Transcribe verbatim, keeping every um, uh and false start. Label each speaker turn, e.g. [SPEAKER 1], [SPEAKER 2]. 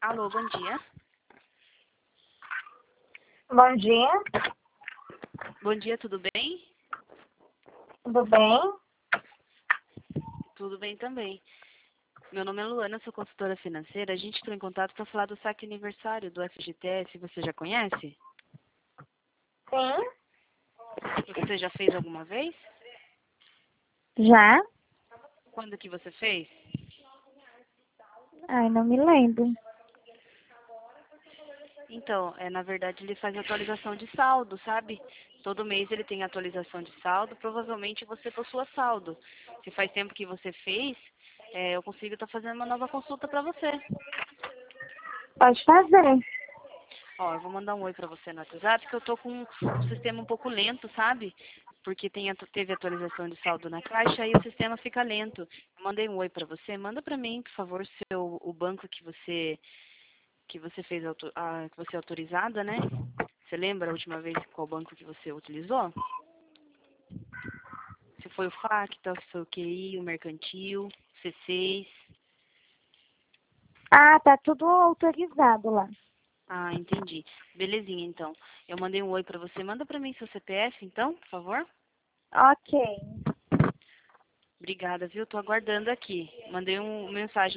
[SPEAKER 1] Alô, bom dia.
[SPEAKER 2] Bom dia,
[SPEAKER 1] Bom dia, tudo bem?
[SPEAKER 2] tudo bem?
[SPEAKER 1] Tudo bem também. Meu nome é Luana, sou consultora financeira. A gente entrou em contato para falar do saque aniversário do F G T S. Você já conhece?
[SPEAKER 2] Sim,
[SPEAKER 1] Você já fez alguma vez?
[SPEAKER 2] já?
[SPEAKER 1] Quando que você fez?
[SPEAKER 2] Ai, não me lembro.
[SPEAKER 1] Então, é, na verdade, ele faz atualização de saldo, sabe? Todo mês ele tem atualização de saldo. Provavelmente você possua saldo. Se faz tempo que você fez, é, eu consigo estar fazendo uma nova consulta para você.
[SPEAKER 2] Pode fazer.
[SPEAKER 1] Ó, eu vou mandar um oi pra você no WhatsApp, que eu tô com um sistema um pouco lento, sabe? Porque tem, atu- teve atualização de saldo na caixa e o sistema fica lento. Eu mandei um oi pra você. Manda pra mim, por favor, seu, o banco que você que você fez auto, a, que você é autorizada, né? Você lembra a última vez qual banco que você utilizou? Se foi o Facta, se foi o Q I, o Mercantil, C seis.
[SPEAKER 2] Ah, tá tudo autorizado lá.
[SPEAKER 1] Ah, entendi. Belezinha, então. Eu mandei um oi pra você. Manda pra mim seu C P F, então, por favor.
[SPEAKER 2] Ok.
[SPEAKER 1] Obrigada, viu? Tô aguardando aqui. Mandei uma mensagem